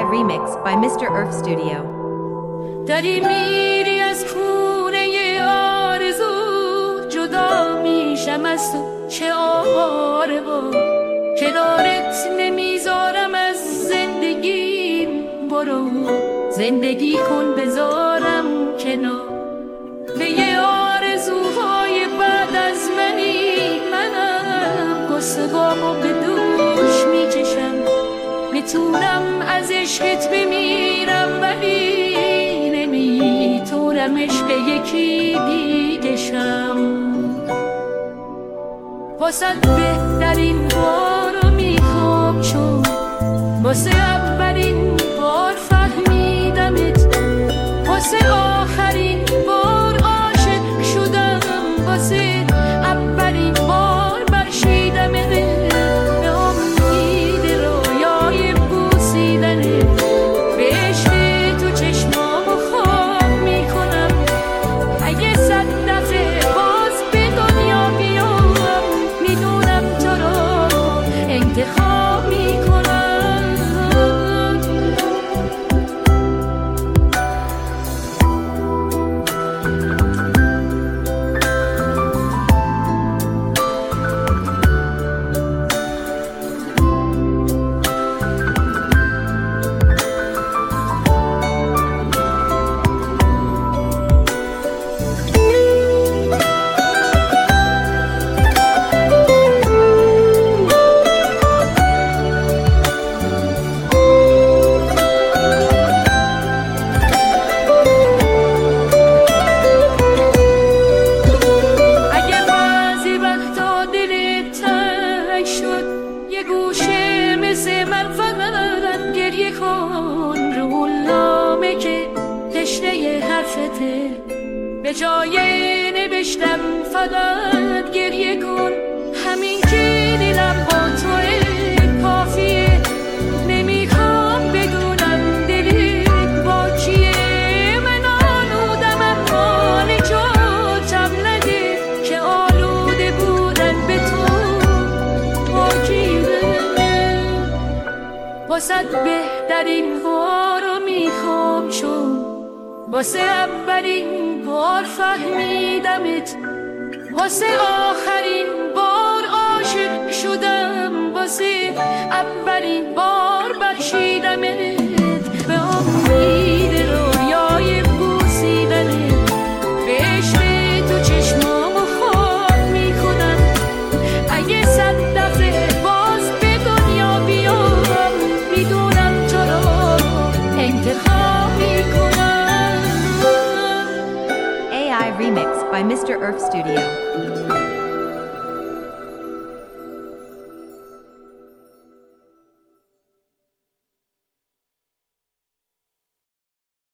Remix by Mr. Earth Studio. داری میری از خونه آرزو، جدا میشم از تو چه آواره با کنارت نمیذارم از زندگیم، برو زندگی کن بذارم کنار. به یه آرزوهای بعد از منم گستگامو به دوش میکشم، میتونم از عشقت بمیرم ولی نمیتونم عشق یکی دیگه شم. واسه بهترین بارو میخوام چون واسه اولین بار فهمیدمت، واسه آخرین بار عاشق شدم، واسه اولین بار برشیدمت، به امید رویای بوسیدنت، به عشق تو چشمامو خواب میکنم. اگه 100 دفعه باز به دنیا بیام، میدونم تو رو انتخاب میکنم. به جای نوشتم فقط گریه کن، همین که دلم با توه کافیه. نمیخوام بدونم دلت با کیه، من آلودم اما نجاتم نده که آلوده بودن به تو با کیه. واسه بهترین کارو میخوام چون واسه اولین بار فهمیدمت، واسه آخرین بار عاشق شدم، واسه اولین بار برشیدمت، به امید رویای بوسیدنت، به عشق تو چشمامو خواب میکنم. اگه 100 دفعه باز به دنیا بیام، میدونم تو رو انتخاب میکنم. AI Remix by Mr. Earth Studio.